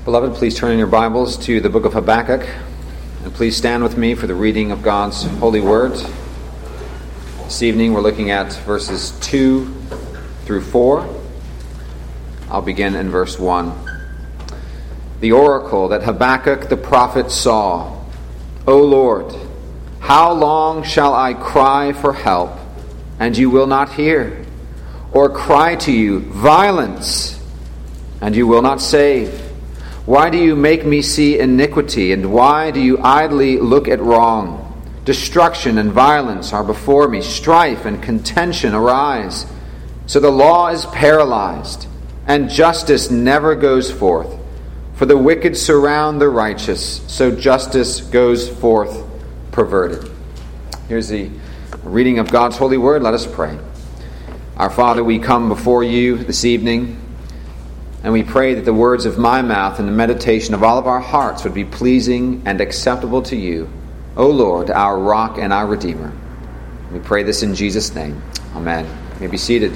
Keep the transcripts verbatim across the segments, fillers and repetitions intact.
Beloved, please turn in your Bibles to the book of Habakkuk, and please stand with me for the reading of God's holy word. This evening we're looking at verses two through four. I'll begin in verse one. The oracle that Habakkuk the prophet saw. O Lord, how long shall I cry for help, and you will not hear? Or cry to you, violence, and you will not save? Why do you make me see iniquity, and why do you idly look at wrong? Destruction and violence are before me, strife and contention arise. So the law is paralyzed, and justice never goes forth. For the wicked surround the righteous, so justice goes forth perverted. Here's the reading of God's holy word. Let us pray. Our Father, we come before you this evening, and we pray that the words of my mouth and the meditation of all of our hearts would be pleasing and acceptable to you, O Lord, our rock and our Redeemer. We pray this in Jesus' name. Amen. You may be seated.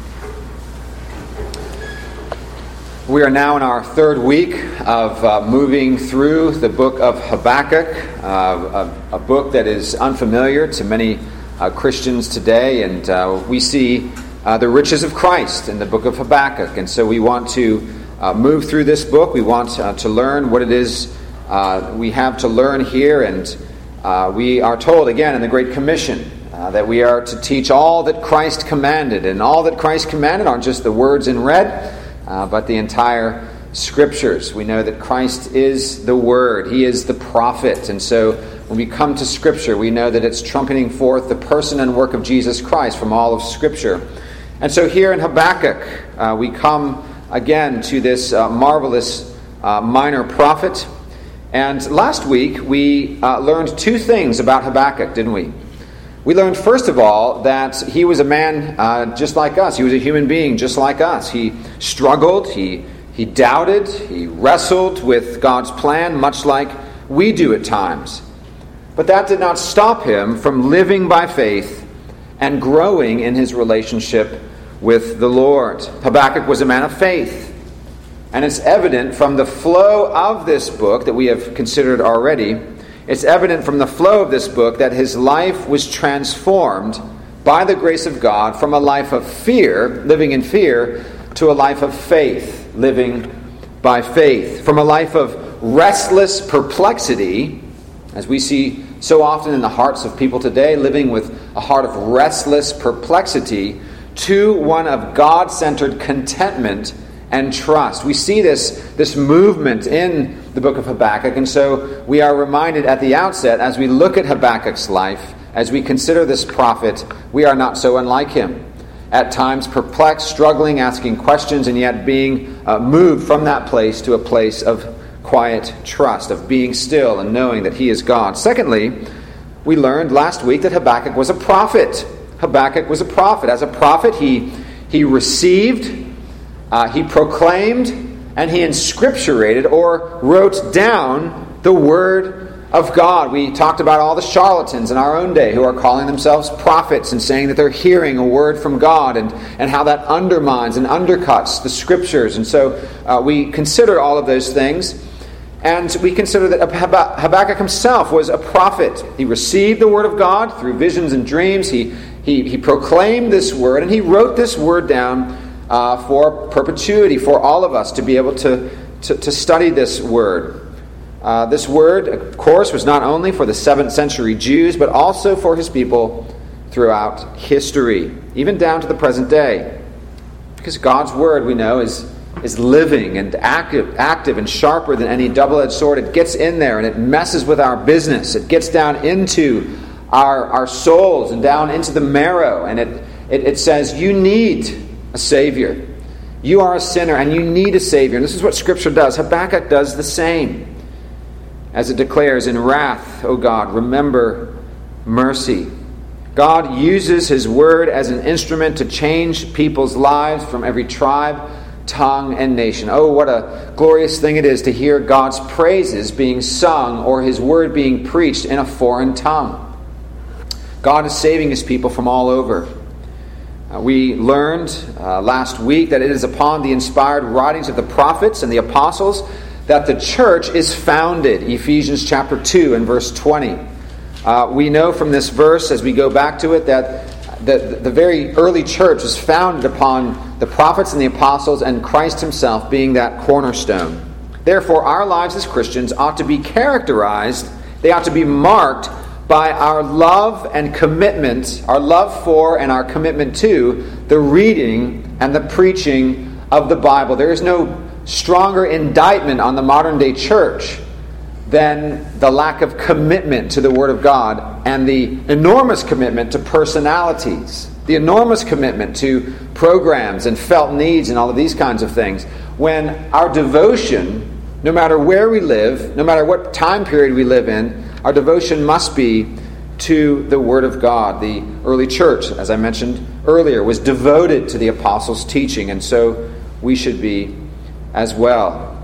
We are now in our third week of uh, moving through the book of Habakkuk, uh, a, a book that is unfamiliar to many uh, Christians today, and uh, we see Uh, the riches of Christ in the book of Habakkuk. And so we want to uh, move through this book. We want uh, to learn what it is uh, we have to learn here. And uh, we are told again in the Great Commission uh, that we are to teach all that Christ commanded. And all that Christ commanded aren't just the words in red, uh, but the entire Scriptures. We know that Christ is the Word. He is the prophet. And so when we come to Scripture, we know that it's trumpeting forth the person and work of Jesus Christ from all of Scripture. And so here in Habakkuk, uh, we come again to this uh, marvelous uh, minor prophet. And last week, we uh, learned two things about Habakkuk, didn't we? We learned, first of all, that he was a man uh, just like us. He was a human being just like us. He struggled, he, he doubted, he wrestled with God's plan, much like we do at times. But that did not stop him from living by faith and growing in his relationship with the Lord. Habakkuk was a man of faith. And it's evident from the flow of this book that we have considered already, it's evident from the flow of this book that his life was transformed by the grace of God from a life of fear, living in fear, to a life of faith, living by faith. From a life of restless perplexity, as we see so often in the hearts of people today, living with a heart of restless perplexity, to one of God-centered contentment and trust. We see this, this movement in the book of Habakkuk, and so we are reminded at the outset, as we look at Habakkuk's life, as we consider this prophet, we are not so unlike him. At times perplexed, struggling, asking questions, and yet being uh, moved from that place to a place of quiet trust, of being still and knowing that he is God. Secondly, we learned last week that Habakkuk was a prophet. Habakkuk was a prophet. As a prophet, he, he received, uh, he proclaimed, and he inscripturated or wrote down the Word of God. We talked about all the charlatans in our own day who are calling themselves prophets and saying that they're hearing a word from God, and, and how that undermines and undercuts the Scriptures. And so uh, we consider all of those things. And we consider that Habakkuk himself was a prophet. He received the Word of God through visions and dreams. He He, he proclaimed this word, and he wrote this word down uh, for perpetuity, for all of us to be able to, to, to study this word. Uh, this word, of course, was not only for the seventh century Jews, but also for his people throughout history, even down to the present day. Because God's word, we know, is, is living and active, active and sharper than any double-edged sword. It gets in there and it messes with our business. It gets down into Our, our souls and down into the marrow, and it, it, it says you need a Savior. You are a sinner and you need a Savior. And this is what Scripture does. Habakkuk does the same. As it declares, in wrath, O God, remember mercy. God uses His Word as an instrument to change people's lives from every tribe, tongue, and nation. Oh, what a glorious thing it is to hear God's praises being sung or His Word being preached in a foreign tongue. God is saving His people from all over. Uh, we learned uh, last week that it is upon the inspired writings of the prophets and the apostles that the church is founded, Ephesians chapter two and verse twenty. Uh, we know from this verse, as we go back to it, that the, the very early church was founded upon the prophets and the apostles and Christ himself being that cornerstone. Therefore, our lives as Christians ought to be characterized, they ought to be marked by our love and commitment, our love for and our commitment to the reading and the preaching of the Bible. There is no stronger indictment on the modern day church than the lack of commitment to the Word of God and the enormous commitment to personalities, the enormous commitment to programs and felt needs and all of these kinds of things. When our devotion, no matter where we live, no matter what time period we live in, our devotion must be to the Word of God. The early church, as I mentioned earlier, was devoted to the apostles' teaching, and so we should be as well.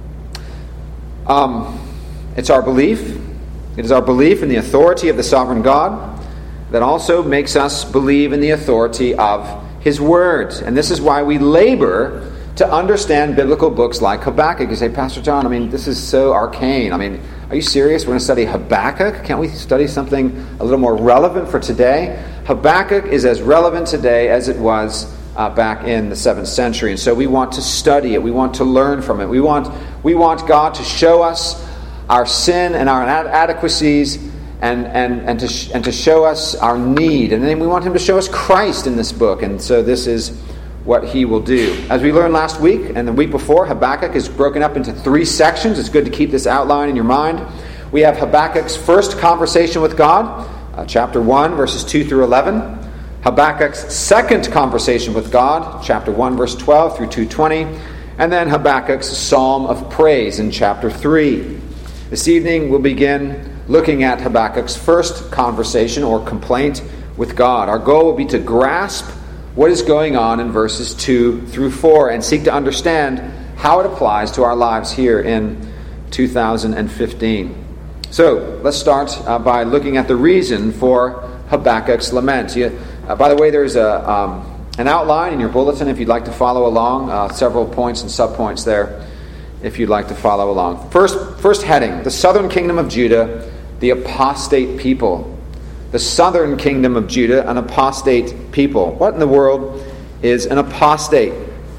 Um, it's our belief, it is our belief in the authority of the sovereign God that also makes us believe in the authority of His Word. And this is why we labor to understand biblical books like Habakkuk. You say, Pastor John, I mean, this is so arcane. I mean, are you serious? We're going to study Habakkuk? Can't we study something a little more relevant for today? Habakkuk is as relevant today as it was uh, back in the seventh century. And so we want to study it. We want to learn from it. We want, we want God to show us our sin and our inadequacies and, and, and, to sh- and to show us our need. And then we want Him to show us Christ in this book. And so this is what He will do. As we learned last week and the week before, Habakkuk is broken up into three sections. It's good to keep this outline in your mind. We have Habakkuk's first conversation with God, uh, chapter one, verses two through eleven. Habakkuk's second conversation with God, chapter one, verse twelve through two twenty. And then Habakkuk's psalm of praise in chapter three. This evening we'll begin looking at Habakkuk's first conversation or complaint with God. Our goal will be to grasp what is going on in verses two through four and seek to understand how it applies to our lives here in two thousand fifteen. So let's start uh, by looking at the reason for Habakkuk's lament. You, uh, by the way, there's a um, an outline in your bulletin if you'd like to follow along, uh, several points and subpoints there if you'd like to follow along. First, first heading, the southern kingdom of Judah, the apostate people. The southern kingdom of Judah, an apostate people. What in the world is an apostate?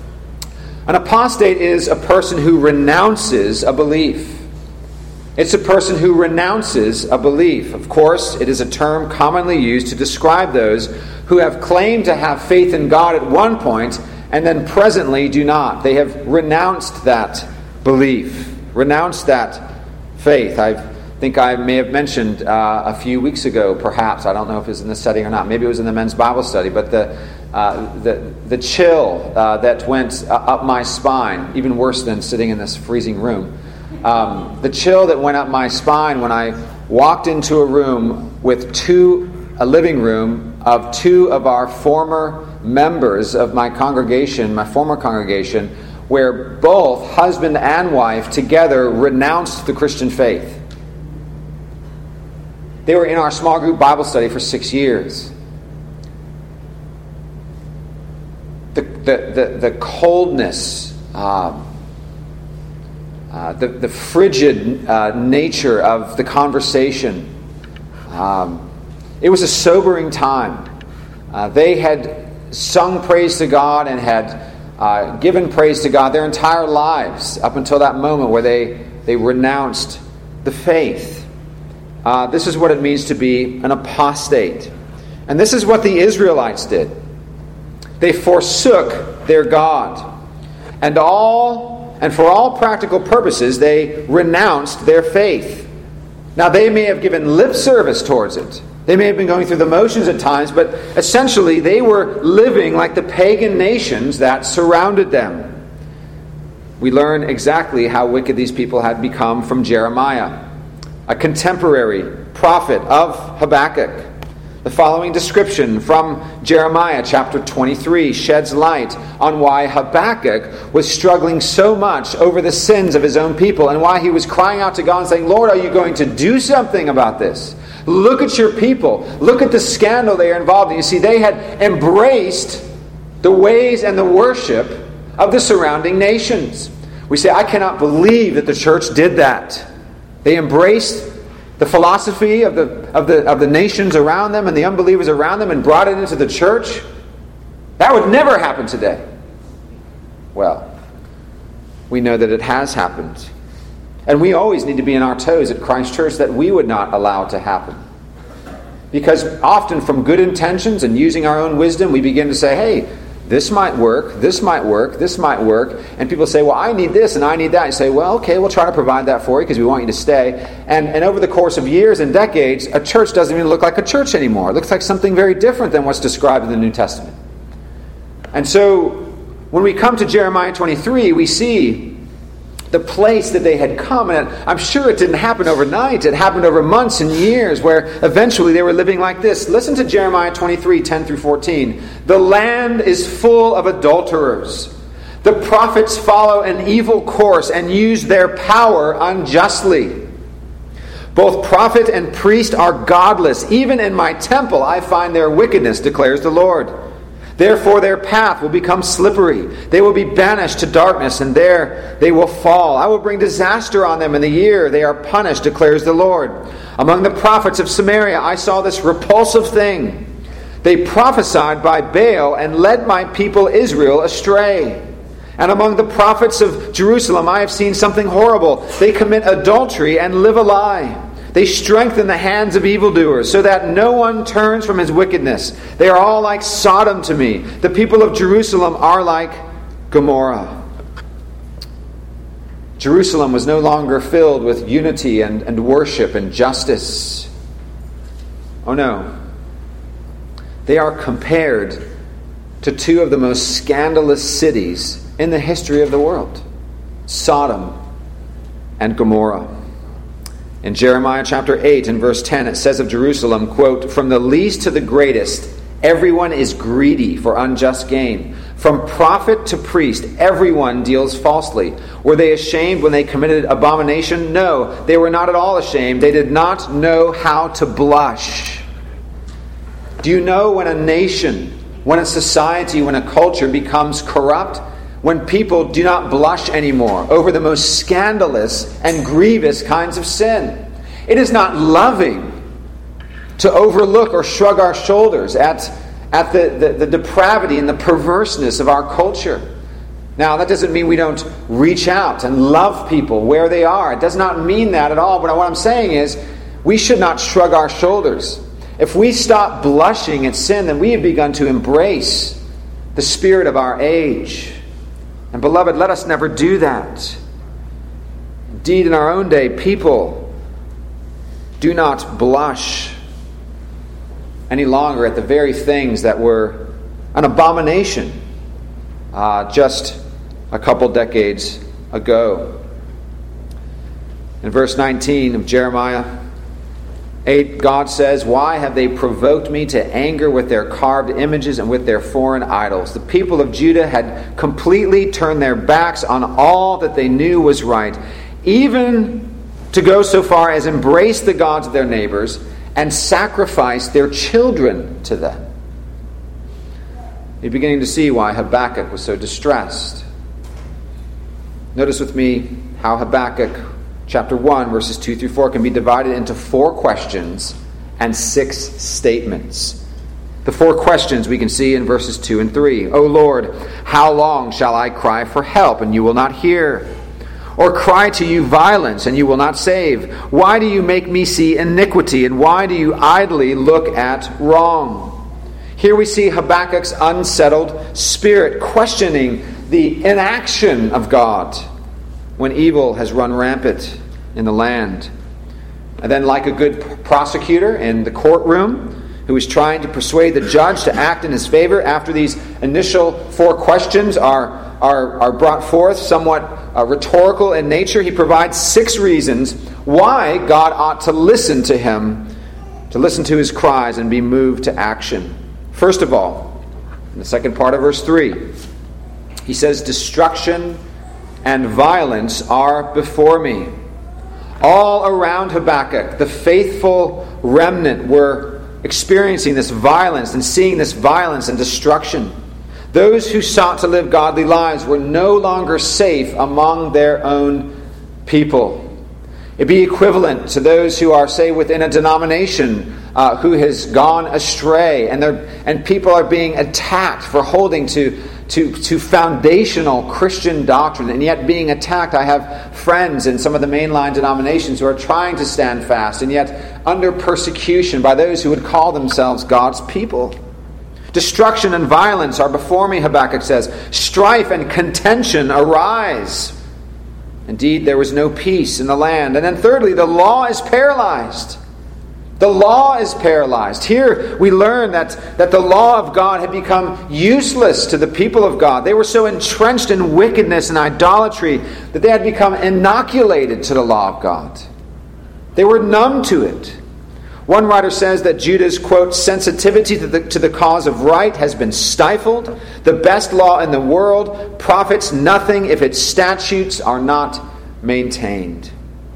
An apostate is a person who renounces a belief. It's a person who renounces a belief. Of course, it is a term commonly used to describe those who have claimed to have faith in God at one point and then presently do not. They have renounced that belief, renounced that faith. I've I think I may have mentioned uh, a few weeks ago, perhaps. I don't know if it was in this study or not. Maybe it was in the men's Bible study. But the uh, the, the chill uh, that went uh, up my spine, even worse than sitting in this freezing room, um, the chill that went up my spine when I walked into a room with two, a living room of two of our former members of my congregation, my former congregation, where both husband and wife together renounced the Christian faith. They were in our small group Bible study for six years. The the the, the coldness, uh, uh, the the frigid uh, nature of the conversation. Um, it was a sobering time. Uh, they had sung praise to God and had uh, given praise to God their entire lives up until that moment where they they renounced the faith. Uh, this is what it means to be an apostate. And this is what the Israelites did. They forsook their God. And all and for all practical purposes, they renounced their faith. Now, they may have given lip service towards it. They may have been going through the motions at times, but essentially they were living like the pagan nations that surrounded them. We learn exactly how wicked these people had become from Jeremiah, a contemporary prophet of Habakkuk. The following description from Jeremiah chapter twenty-three sheds light on why Habakkuk was struggling so much over the sins of his own people and why he was crying out to God and saying, Lord, are you going to do something about this? Look at your people. Look at the scandal they are involved in. You see, they had embraced the ways and the worship of the surrounding nations. We say, I cannot believe that the church did that. They embraced the philosophy of the, of the, of the nations around them and the unbelievers around them and brought it into the church. That would never happen today. Well, we know that it has happened. And we always need to be on our toes at Christ Church that we would not allow it to happen. Because often from good intentions and using our own wisdom, we begin to say, hey, this might work, this might work, this might work. And people say, well, I need this and I need that. You say, well, okay, we'll try to provide that for you because we want you to stay. And, and over the course of years and decades, a church doesn't even look like a church anymore. It looks like something very different than what's described in the New Testament. And so when we come to Jeremiah twenty-three, we see the place that they had come. And I'm sure it didn't happen overnight. It happened over months and years where eventually they were living like this. Listen to Jeremiah twenty-three, ten through fourteen. The land is full of adulterers. The prophets follow an evil course and use their power unjustly. Both prophet and priest are godless. Even in my temple I find their wickedness, declares the Lord. Therefore their path will become slippery. They will be banished to darkness, and there they will fall. I will bring disaster on them in the year they are punished, declares the Lord. Among the prophets of Samaria I saw this repulsive thing. They prophesied by Baal and led my people Israel astray. And among the prophets of Jerusalem I have seen something horrible. They commit adultery and live a lie. They strengthen the hands of evildoers so that no one turns from his wickedness. They are all like Sodom to me. The people of Jerusalem are like Gomorrah. Jerusalem was no longer filled with unity and, and worship and justice. Oh no. They are compared to two of the most scandalous cities in the history of the world. Sodom and Gomorrah. In Jeremiah chapter eight and verse ten, it says of Jerusalem, quote, from the least to the greatest, everyone is greedy for unjust gain. From prophet to priest, everyone deals falsely. Were they ashamed when they committed abomination? No, they were not at all ashamed. They did not know how to blush. Do you know when a nation, when a society, when a culture becomes corrupt? When people do not blush anymore over the most scandalous and grievous kinds of sin. It is not loving to overlook or shrug our shoulders at, at the, the, the depravity and the perverseness of our culture. Now, that doesn't mean we don't reach out and love people where they are. It does not mean that at all. But what I'm saying is, we should not shrug our shoulders. If we stop blushing at sin, then we have begun to embrace the spirit of our age. And beloved, let us never do that. Indeed, in our own day, people do not blush any longer at the very things that were an abomination uh, just a couple decades ago. In verse nineteen of Jeremiah eight, God says, why have they provoked me to anger with their carved images and with their foreign idols? The people of Judah had completely turned their backs on all that they knew was right, even to go so far as embrace the gods of their neighbors and sacrifice their children to them. You're beginning to see why Habakkuk was so distressed. Notice with me how Habakkuk chapter one, verses two through four, can be divided into four questions and six statements. The four questions we can see in verses two and three. O Lord, how long shall I cry for help, and you will not hear? Or cry to you violence, and you will not save? Why do you make me see iniquity, and why do you idly look at wrong? Here we see Habakkuk's unsettled spirit questioning the inaction of God when evil has run rampant in the land. And then, like a good prosecutor in the courtroom who is trying to persuade the judge to act in his favor, after these initial four questions are, are, are brought forth, somewhat uh, rhetorical in nature, he provides six reasons why God ought to listen to him, to listen to his cries and be moved to action. First of all, in the second part of verse three, he says, destruction and violence are before me. All around Habakkuk, the faithful remnant were experiencing this violence and seeing this violence and destruction. Those who sought to live godly lives were no longer safe among their own people. It'd be equivalent to those who are, say, within a denomination uh, who has gone astray, and they're, and people are being attacked for holding to, to, to foundational Christian doctrine, and yet being attacked. I have friends in some of the mainline denominations who are trying to stand fast, and yet under persecution by those who would call themselves God's people. Destruction and violence are before me, Habakkuk says. Strife and contention arise. Indeed, there was no peace in the land. And then thirdly, the law is paralyzed. The law is paralyzed. Here we learn that, that the law of God had become useless to the people of God. They were so entrenched in wickedness and idolatry that they had become inoculated to the law of God. They were numb to it. One writer says that Judah's, quote, sensitivity to the, to the cause of right has been stifled. The best law in the world profits nothing if its statutes are not maintained.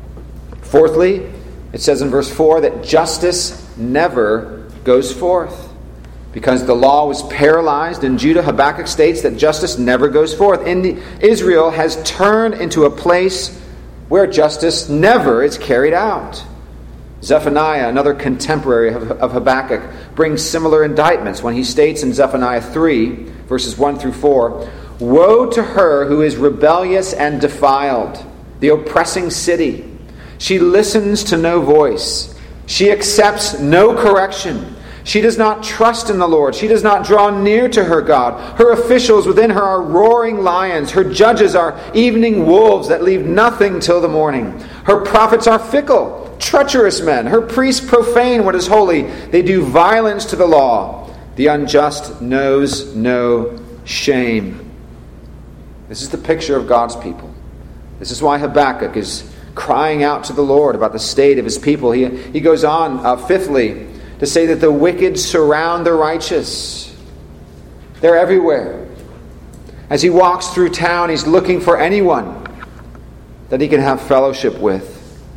Fourthly, it says in verse four that justice never goes forth. Because the law was paralyzed in Judah, Habakkuk states that justice never goes forth. In the, Israel has turned into a place where justice never is carried out. Zephaniah, another contemporary of Habakkuk, brings similar indictments when he states in Zephaniah three, verses one through four, "Woe to her who is rebellious and defiled, the oppressing city. She listens to no voice. She accepts no correction. She does not trust in the Lord. She does not draw near to her God. Her officials within her are roaring lions. Her judges are evening wolves that leave nothing till the morning. Her prophets are fickle, treacherous men. Her priests profane what is holy. They do violence to the law. The unjust knows no shame." This is the picture of God's people. This is why Habakkuk is crying out to the Lord about the state of his people. He, he goes on, uh, fifthly, to say that the wicked surround the righteous. They're everywhere. As he walks through town, he's looking for anyone that he can have fellowship with.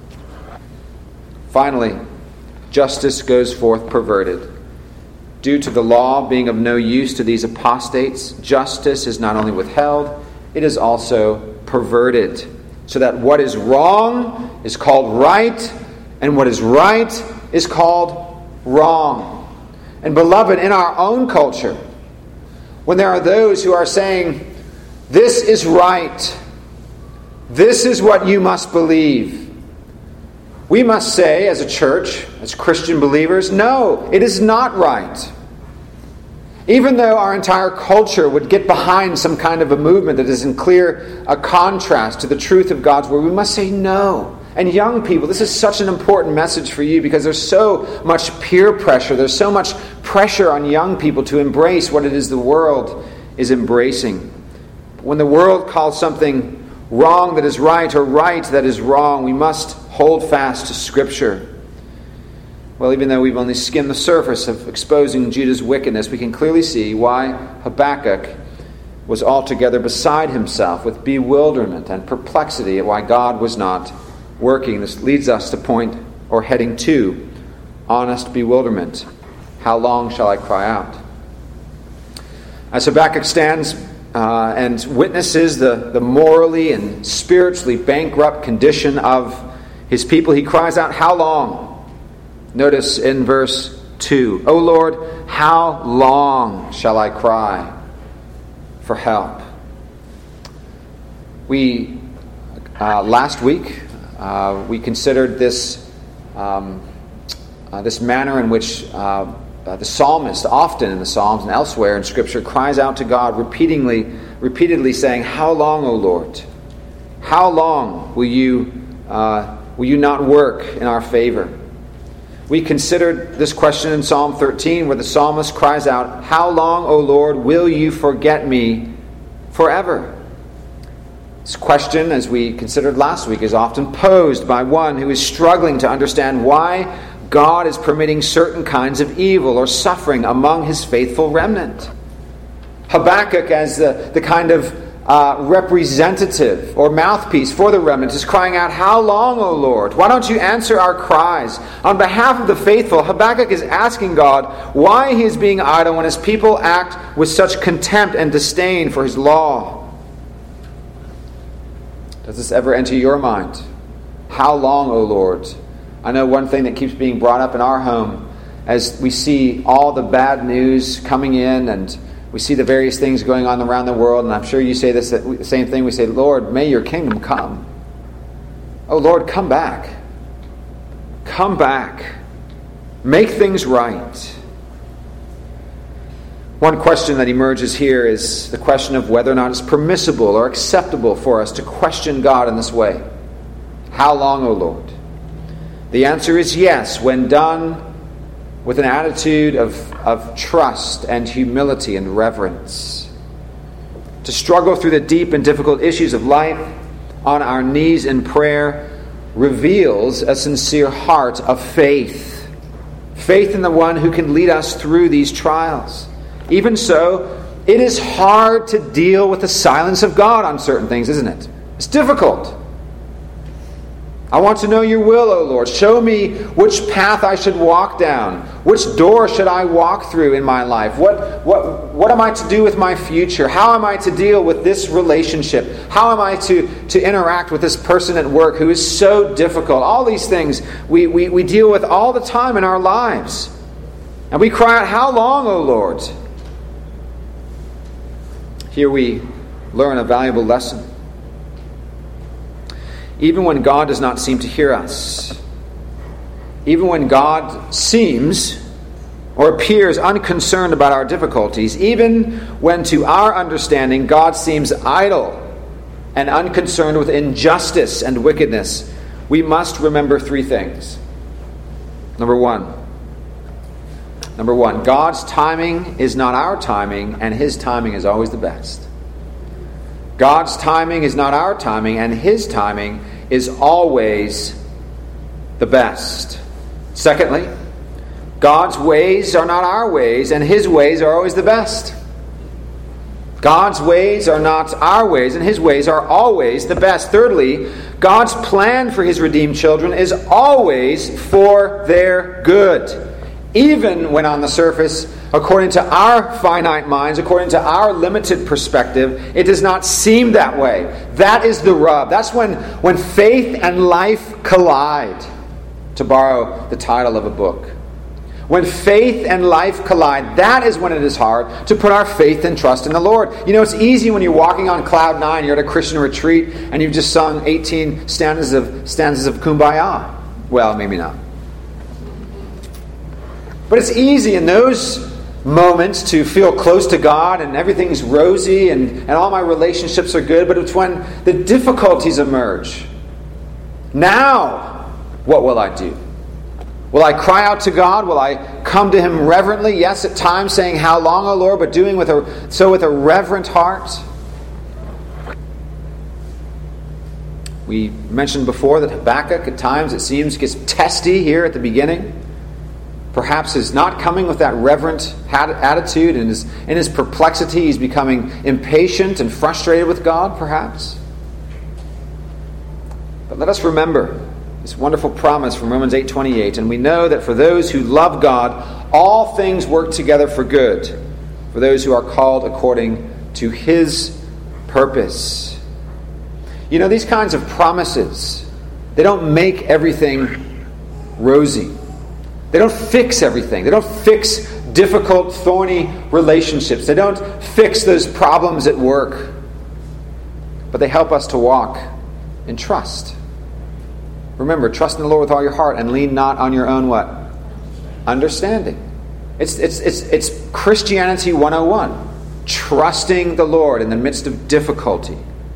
Finally, justice goes forth perverted. Due to the law being of no use to these apostates, justice is not only withheld, it is also perverted. So that what is wrong is called right, and what is right is called wrong. And beloved, in our own culture, when there are those who are saying, "This is right, this is what you must believe," we must say, as a church, as Christian believers, no, it is not right. Even though our entire culture would get behind some kind of a movement that is in clear a contrast to the truth of God's Word, we must say no. And young people, this is such an important message for you because there's so much peer pressure. There's so much pressure on young people to embrace what it is the world is embracing. When the world calls something wrong that is right or right that is wrong, we must hold fast to Scripture. Well, even though we've only skimmed the surface of exposing Judah's wickedness, we can clearly see why Habakkuk was altogether beside himself with bewilderment and perplexity at why God was not working. This leads us to point, or heading to, honest bewilderment. How long shall I cry out? As Habakkuk stands uh, and witnesses the, the morally and spiritually bankrupt condition of his people, he cries out, "How long?" Notice in verse two, "O Lord, how long shall I cry for help?" We, uh, last week, uh, we considered this um, uh, this manner in which uh, uh, the psalmist, often in the Psalms and elsewhere in Scripture, cries out to God repeatedly, repeatedly saying, "How long, O Lord? How long will you uh, will you not work in our favor?" We considered this question in Psalm thirteen, where the psalmist cries out, "How long, O Lord, will you forget me forever?" This question, as we considered last week, is often posed by one who is struggling to understand why God is permitting certain kinds of evil or suffering among his faithful remnant. Habakkuk, as the, the kind of uh, representative or mouthpiece for the remnant, is crying out, "How long, O Lord? Why don't you answer our cries?" On behalf of the faithful, Habakkuk is asking God why he is being idle when his people act with such contempt and disdain for his law. Does this ever enter your mind? How long, O Lord? I know one thing that keeps being brought up in our home as we see all the bad news coming in and we see the various things going on around the world, and I'm sure you say this the same thing. We say, "Lord, may your kingdom come. Oh Lord, come back. Come back. Make things right." One question that emerges here is the question of whether or not it's permissible or acceptable for us to question God in this way. How long, O Lord? The answer is yes, when done with an attitude of, of trust and humility and reverence. To struggle through the deep and difficult issues of life on our knees in prayer reveals a sincere heart of faith. Faith in the one who can lead us through these trials. Even so, it is hard to deal with the silence of God on certain things, isn't it? It's difficult. I want to know your will, O Lord. Show me which path I should walk down. Which door should I walk through in my life? What, what, what am I to do with my future? How am I to deal with this relationship? How am I to, to interact with this person at work who is so difficult? All these things we, we, we deal with all the time in our lives. And we cry out, "How long, O Lord?" Here we learn a valuable lesson. Even when God does not seem to hear us, even when God seems or appears unconcerned about our difficulties, even when to our understanding God seems idle and unconcerned with injustice and wickedness, we must remember three things. Number one, Number one, God's timing is not our timing, and His timing is always the best. God's timing is not our timing, and His timing is always the best. Secondly, God's ways are not our ways, and His ways are always the best. God's ways are not our ways, and His ways are always the best. Thirdly, God's plan for His redeemed children is always for their good. Even when on the surface, according to our finite minds, according to our limited perspective, it does not seem that way. That is the rub. That's when, when faith and life collide, to borrow the title of a book. When faith and life collide, that is when it is hard to put our faith and trust in the Lord. You know, it's easy when you're walking on cloud nine, you're at a Christian retreat, and you've just sung eighteen stanzas of stanzas of Kumbaya. Well, maybe not. But it's easy in those moments to feel close to God and everything's rosy and, and all my relationships are good. But it's when the difficulties emerge. Now, what will I do? Will I cry out to God? Will I come to Him reverently? Yes, at times saying, "How long, O Lord?" but doing with a, so with a reverent heart. We mentioned before that Habakkuk at times, it seems, gets testy here at the beginning. Perhaps is not coming with that reverent attitude, and his, in his perplexity he's becoming impatient and frustrated with God, perhaps. But let us remember this wonderful promise from Romans eight twenty-eight, and we know that for those who love God, all things work together for good, for those who are called according to His purpose. You know, these kinds of promises, they don't make everything rosy. They don't fix everything. They don't fix difficult, thorny relationships. They don't fix those problems at work. But they help us to walk in trust. Remember, trust in the Lord with all your heart and lean not on your own what? Understanding. It's, it's, it's, it's Christianity one oh one. Trusting the Lord in the midst of difficulty.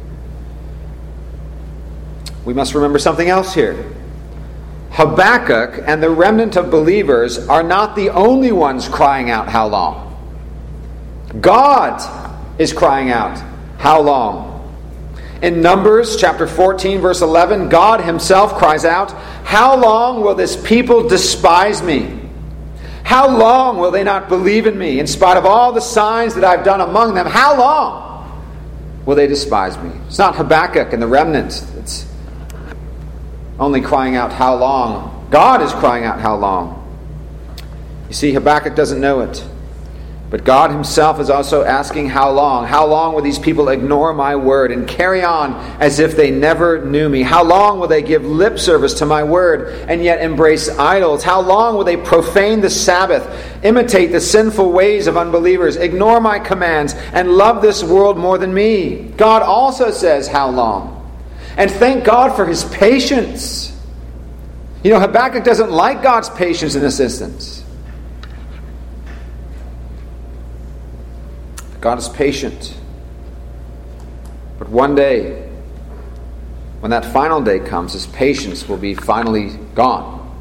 We must remember something else here. Habakkuk and the remnant of believers are not the only ones crying out, "How long?" God is crying out, "How long?" In Numbers chapter fourteen, verse eleven, God Himself cries out, "How long will this people despise me? How long will they not believe in me in spite of all the signs that I've done among them? How long?" will they despise me? It's not Habakkuk and the remnant that's only crying out, how long? God is crying out, how long? You see, Habakkuk doesn't know it. But God himself is also asking, how long? How long will these people ignore my word and carry on as if they never knew me? How long will they give lip service to my word and yet embrace idols? How long will they profane the Sabbath, imitate the sinful ways of unbelievers, ignore my commands, and love this world more than me? God also says, how long? And thank God for his patience. You know, Habakkuk doesn't like God's patience in this instance. God is patient. But one day, when that final day comes, his patience will be finally gone.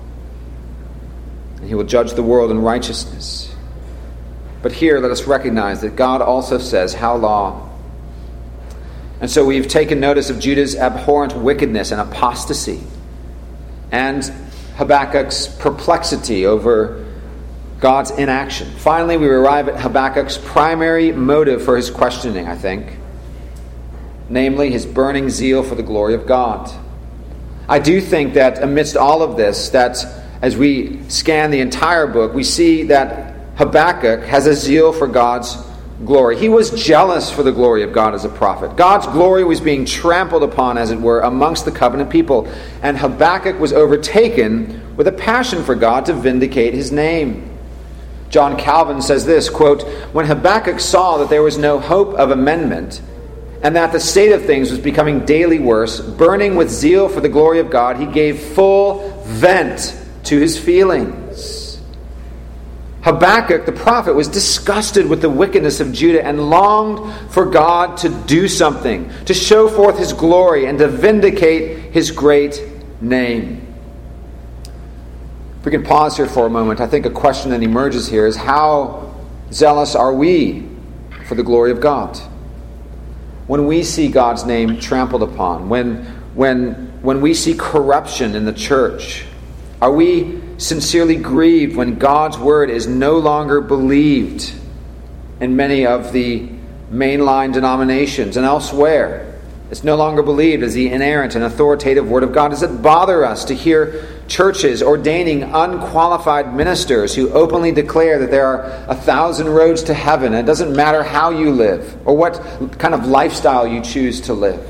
And he will judge the world in righteousness. But here, let us recognize that God also says, how long? And so we've taken notice of Judah's abhorrent wickedness and apostasy, and Habakkuk's perplexity over God's inaction. Finally, we arrive at Habakkuk's primary motive for his questioning, I think. Namely, his burning zeal for the glory of God. I do think that amidst all of this, that as we scan the entire book, we see that Habakkuk has a zeal for God's glory. He was jealous for the glory of God as a prophet. God's glory was being trampled upon, as it were, amongst the covenant people. And Habakkuk was overtaken with a passion for God to vindicate his name. John Calvin says this, quote, when Habakkuk saw that there was no hope of amendment, and that the state of things was becoming daily worse, burning with zeal for the glory of God, he gave full vent to his feelings. Habakkuk, the prophet, was disgusted with the wickedness of Judah and longed for God to do something, to show forth his glory and to vindicate his great name. If we can pause here for a moment, I think a question that emerges here is, how zealous are we for the glory of God? When we see God's name trampled upon, when, when, when we see corruption in the church, are we sincerely grieved when God's word is no longer believed in many of the mainline denominations and elsewhere? It's no longer believed as the inerrant and authoritative word of God. Does it bother us to hear churches ordaining unqualified ministers who openly declare that there are a thousand roads to heaven, and it doesn't matter how you live or what kind of lifestyle you choose to live?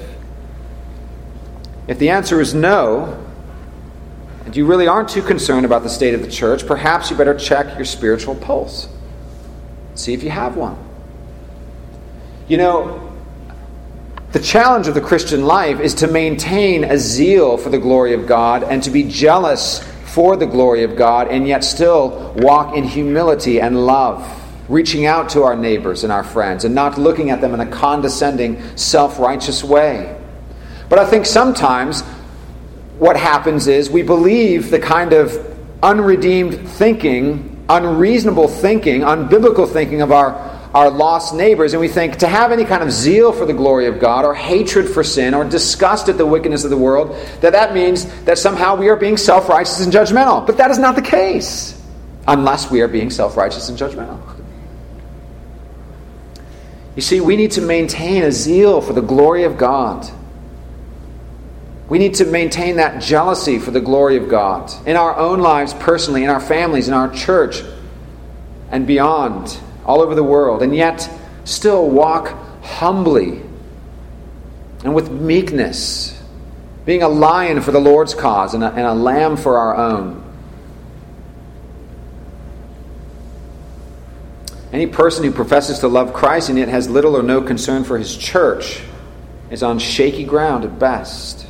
If the answer is no, and you really aren't too concerned about the state of the church, perhaps you better check your spiritual pulse. See if you have one. You know, the challenge of the Christian life is to maintain a zeal for the glory of God and to be jealous for the glory of God and yet still walk in humility and love, reaching out to our neighbors and our friends and not looking at them in a condescending, self-righteous way. But I think sometimes what happens is we believe the kind of unredeemed thinking, unreasonable thinking, unbiblical thinking of our our lost neighbors, and we think to have any kind of zeal for the glory of God or hatred for sin or disgust at the wickedness of the world, that that means that somehow we are being self-righteous and judgmental. But that is not the case, unless we are being self-righteous and judgmental. You see, we need to maintain a zeal for the glory of God. We need to maintain that jealousy for the glory of God in our own lives personally, in our families, in our church, and beyond, all over the world, and yet still walk humbly and with meekness, being a lion for the Lord's cause and a, and a lamb for our own. Any person who professes to love Christ and yet has little or no concern for his church is on shaky ground at best.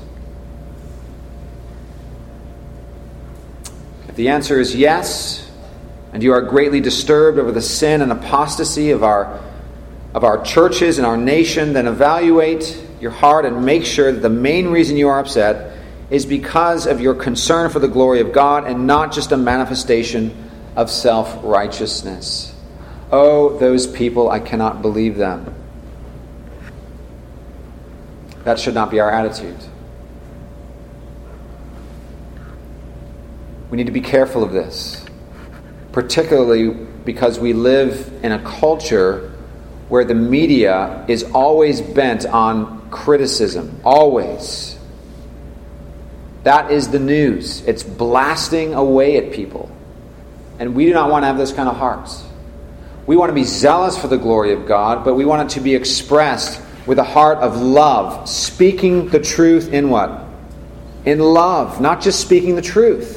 If the answer is yes, and you are greatly disturbed over the sin and apostasy of our, of our churches and our nation, then evaluate your heart and make sure that the main reason you are upset is because of your concern for the glory of God and not just a manifestation of self-righteousness. Oh, those people, I cannot believe them. That should not be our attitude. We need to be careful of this, particularly because we live in a culture where the media is always bent on criticism. Always. That is the news. It's blasting away at people. And we do not want to have those kind of hearts. We want to be zealous for the glory of God, but we want it to be expressed with a heart of love, speaking the truth in what? In love, not just speaking the truth.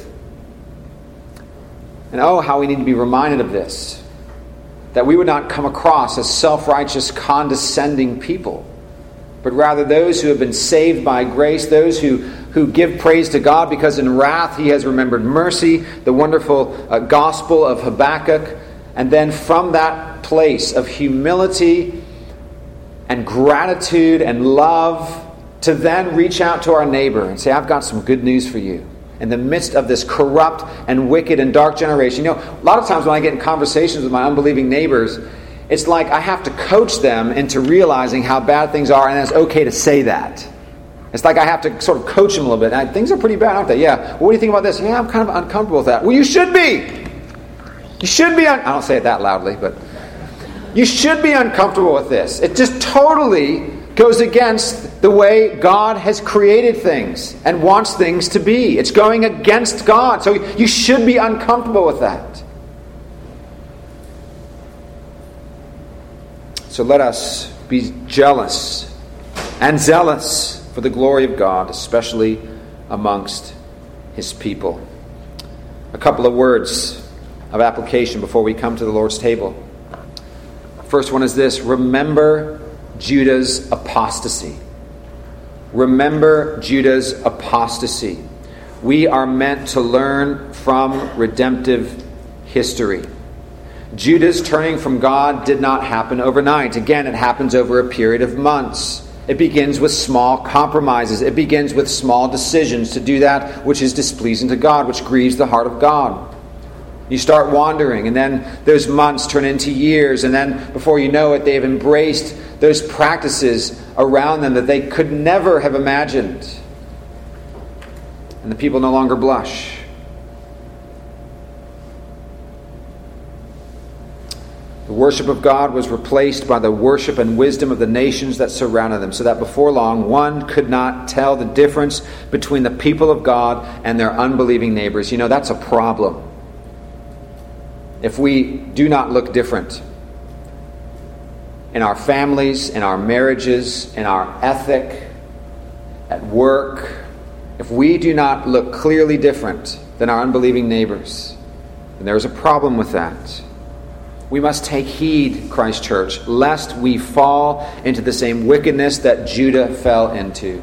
And oh, how we need to be reminded of this. That we would not come across as self-righteous, condescending people, but rather those who have been saved by grace, those who, who give praise to God because in wrath He has remembered mercy, the wonderful uh, gospel of Habakkuk. And then from that place of humility and gratitude and love, to then reach out to our neighbor and say, I've got some good news for you. In the midst of this corrupt and wicked and dark generation. You know, a lot of times when I get in conversations with my unbelieving neighbors, it's like I have to coach them into realizing how bad things are, and it's okay to say that. It's like I have to sort of coach them a little bit. And things are pretty bad, aren't they? Yeah. Well, what do you think about this? Yeah, I'm kind of uncomfortable with that. Well, you should be. You should be. Un- I don't say it that loudly, but you should be uncomfortable with this. It just totally goes against the way God has created things and wants things to be. It's going against God. So you should be uncomfortable with that. So let us be jealous and zealous for the glory of God, especially amongst His people. A couple of words of application before we come to the Lord's table. First one is this: remember Judah's apostasy. Remember Judah's apostasy. We are meant to learn from redemptive history. Judah's turning from God did not happen overnight. Again, it happens over a period of months. It begins with small compromises. It begins with small decisions to do that which is displeasing to God, which grieves the heart of God. You start wandering, and then those months turn into years, and then before you know it, they have embraced those practices around them that they could never have imagined. And the people no longer blush. The worship of God was replaced by the worship and wisdom of the nations that surrounded them, so that before long one could not tell the difference between the people of God and their unbelieving neighbors. You know, that's a problem. If we do not look different in our families, in our marriages, in our ethic, at work, if we do not look clearly different than our unbelieving neighbors, then there's a problem with that. We must take heed, Christ Church, lest we fall into the same wickedness that Judah fell into.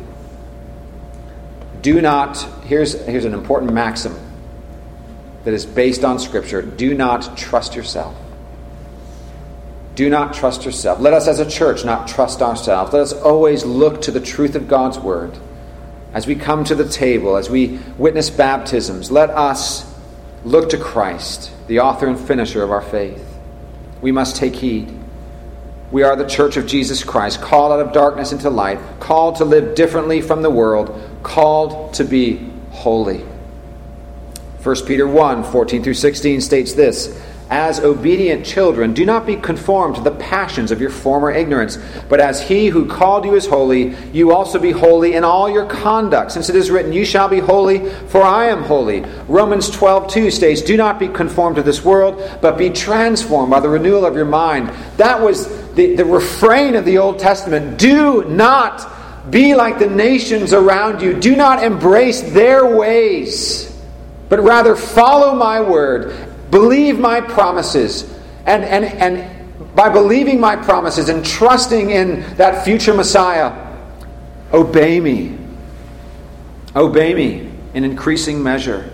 Do not, here's, here's an important maxim that is based on Scripture. Do not trust yourself. Do not trust yourself. Let us as a church not trust ourselves. Let us always look to the truth of God's Word. As we come to the table, as we witness baptisms, let us look to Christ, the author and finisher of our faith. We must take heed. We are the church of Jesus Christ, called out of darkness into light, called to live differently from the world, called to be holy. First Peter one, fourteen through sixteen states this: as obedient children, do not be conformed to the passions of your former ignorance, but as He who called you is holy, you also be holy in all your conduct, since it is written, you shall be holy, for I am holy. Romans twelve two states, do not be conformed to this world, but be transformed by the renewal of your mind. That was the, the refrain of the Old Testament. Do not be like the nations around you. Do not embrace their ways, but rather follow my word. Believe my promises. And, and, and by believing my promises and trusting in that future Messiah, obey me. Obey me in increasing measure.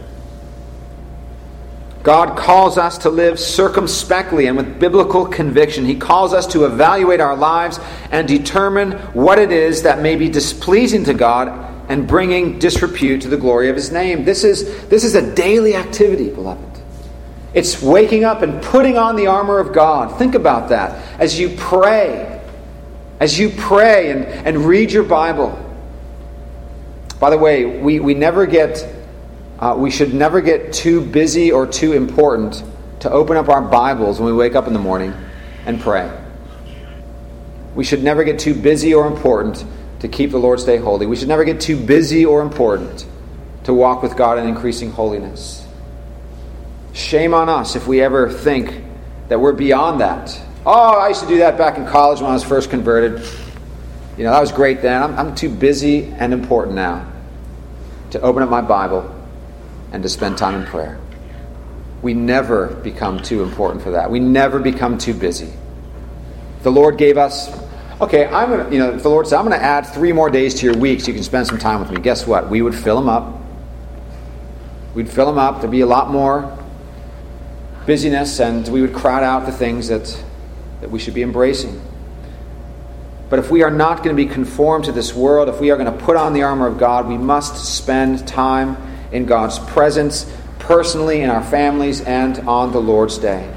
God calls us to live circumspectly and with biblical conviction. He calls us to evaluate our lives and determine what it is that may be displeasing to God and bringing disrepute to the glory of His name. This is, this is a daily activity, beloved. It's waking up and putting on the armor of God. Think about that as you pray. As you pray and, and read your Bible. By the way, we, we never get, uh, we should never get too busy or too important to open up our Bibles when we wake up in the morning and pray. We should never get too busy or important to keep the Lord's Day holy. We should never get too busy or important to walk with God in increasing holiness. Shame on us if we ever think that we're beyond that. Oh, I used to do that back in college when I was first converted. You know, that was great then. I'm, I'm too busy and important now to open up my Bible and to spend time in prayer. We never become too important for that. We never become too busy. The Lord gave us, okay, I'm gonna, you know, if the Lord said, I'm going to add three more days to your week so you can spend some time with me. Guess what? We would fill them up. We'd fill them up. There'd be a lot more busyness, and we would crowd out the things that, that we should be embracing. But if we are not going to be conformed to this world, if we are going to put on the armor of God, we must spend time in God's presence, personally, in our families, and on the Lord's Day.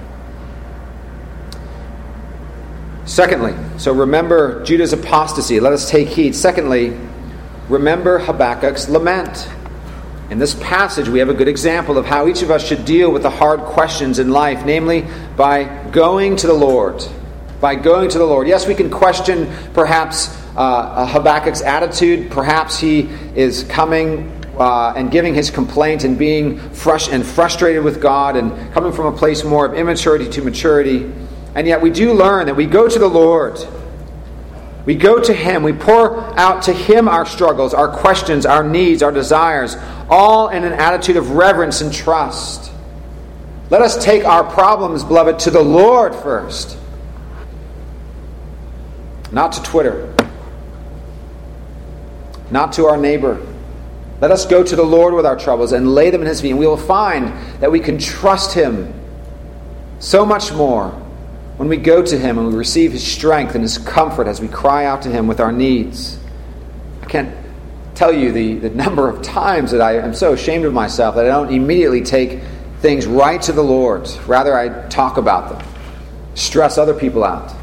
Secondly, so remember Judah's apostasy. Let us take heed. Secondly, remember Habakkuk's lament. In this passage, we have a good example of how each of us should deal with the hard questions in life, namely by going to the Lord. By going to the Lord. Yes, we can question perhaps uh, Habakkuk's attitude. Perhaps he is coming uh, and giving his complaint and being frus- and frustrated with God and coming from a place more of immaturity to maturity. And yet we do learn that we go to the Lord. We go to Him. We pour out to Him our struggles, our questions, our needs, our desires, all in an attitude of reverence and trust. Let us take our problems, beloved, to the Lord first. Not to Twitter. Not to our neighbor. Let us go to the Lord with our troubles and lay them in His feet. And we will find that we can trust Him so much more when we go to Him and we receive His strength and His comfort as we cry out to Him with our needs. I can't tell you the, the number of times that I am so ashamed of myself that I don't immediately take things right to the Lord. Rather, I talk about them, stress other people out.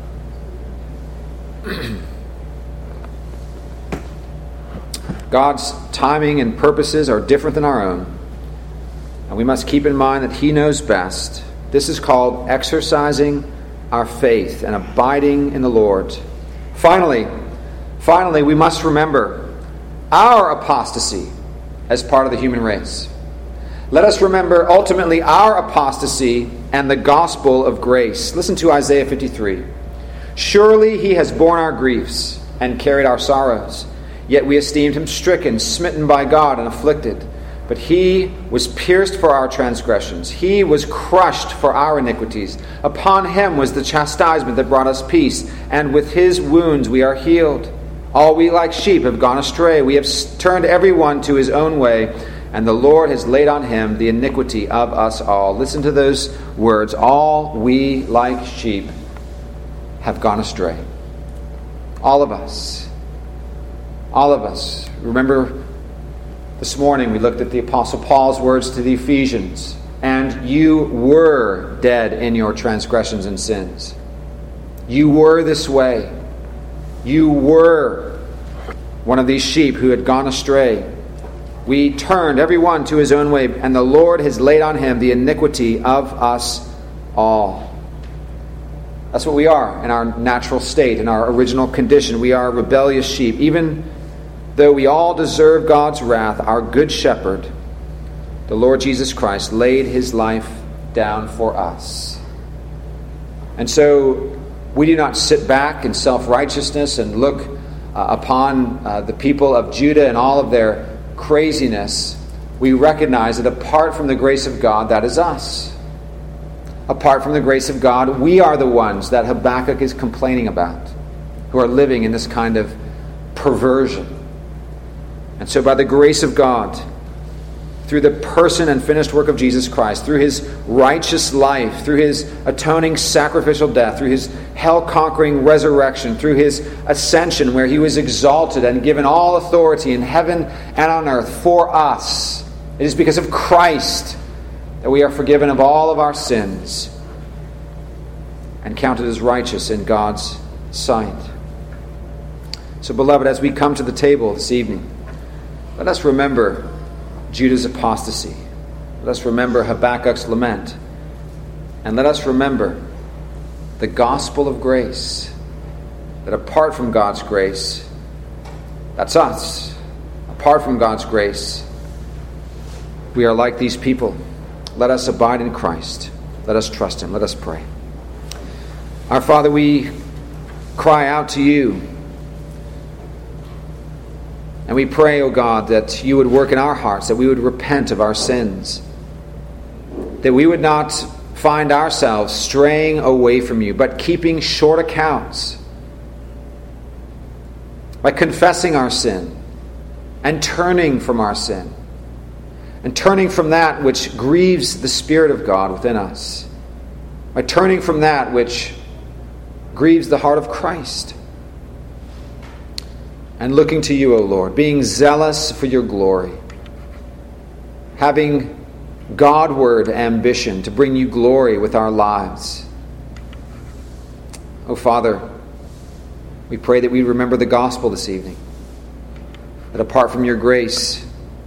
God's timing and purposes are different than our own, and we must keep in mind that He knows best. This is called exercising our faith and abiding in the Lord. Finally, finally, we must remember our apostasy as part of the human race. Let us remember ultimately our apostasy and the gospel of grace. Listen to Isaiah fifty-three. Surely He has borne our griefs and carried our sorrows. Yet we esteemed Him stricken, smitten by God, and afflicted. But He was pierced for our transgressions. He was crushed for our iniquities. Upon Him was the chastisement that brought us peace, and with His wounds we are healed. All we like sheep have gone astray. We have turned every one to his own way, and the Lord has laid on Him the iniquity of us all. Listen to those words. All we like sheep have gone astray. All of us. All of us. Remember, this morning we looked at the Apostle Paul's words to the Ephesians. And you were dead in your transgressions and sins. You were this way. You were one of these sheep who had gone astray. We turned every one to his own way, and the Lord has laid on Him the iniquity of us all. That's what we are in our natural state, in our original condition. We are rebellious sheep. Even though we all deserve God's wrath, our good shepherd, the Lord Jesus Christ, laid His life down for us. And so we do not sit back in self-righteousness and look uh, upon uh, the people of Judah and all of their craziness. We recognize that apart from the grace of God, that is us. Apart from the grace of God, we are the ones that Habakkuk is complaining about, who are living in this kind of perversion. And so by the grace of God, through the person and finished work of Jesus Christ, through His righteous life, through His atoning sacrificial death, through His hell-conquering resurrection, through His ascension where He was exalted and given all authority in heaven and on earth for us. It is because of Christ that we are forgiven of all of our sins and counted as righteous in God's sight. So, beloved, as we come to the table this evening, let us remember Judah's apostasy. Let us remember Habakkuk's lament. And let us remember the gospel of grace. that apart from God's grace, that's us. Apart from God's grace, we are like these people. Let us abide in Christ. Let us trust Him. Let us pray. Our Father, we cry out to You. And we pray, O God, that You would work in our hearts, that we would repent of our sins, that we would not find ourselves straying away from You, but keeping short accounts by confessing our sin and turning from our sin and turning from that which grieves the Spirit of God within us, by turning from that which grieves the heart of Christ, and looking to You, O Lord, being zealous for Your glory, having Godward ambition to bring You glory with our lives. O Father, we pray that we remember the gospel this evening, that apart from Your grace,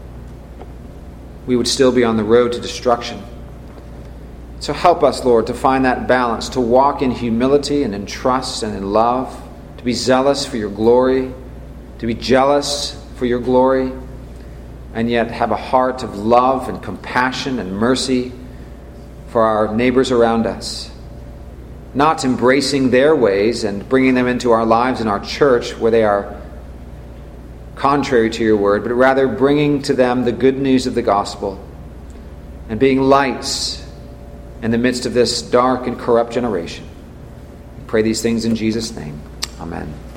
we would still be on the road to destruction. So help us, Lord, to find that balance, to walk in humility and in trust and in love, to be zealous for Your glory, to be jealous for Your glory, and yet have a heart of love and compassion and mercy for our neighbors around us. Not embracing their ways and bringing them into our lives and our church where they are contrary to Your word, but rather bringing to them the good news of the gospel and being lights in the midst of this dark and corrupt generation. We pray these things in Jesus' name. Amen.